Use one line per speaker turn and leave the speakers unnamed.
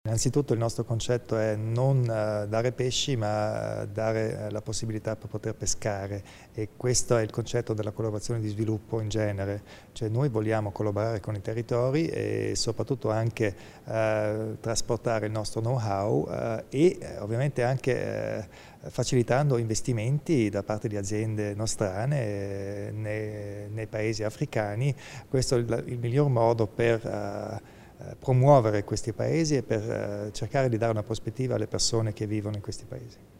Innanzitutto il nostro concetto è non dare pesci ma dare la possibilità per poter pescare, e questo è il concetto della collaborazione di sviluppo in genere, cioè noi vogliamo collaborare con i territori e soprattutto anche trasportare il nostro know-how e ovviamente anche facilitando investimenti da parte di aziende nostrane nei paesi africani. Questo è il miglior modo per promuovere questi paesi e per cercare di dare una prospettiva alle persone che vivono in questi paesi.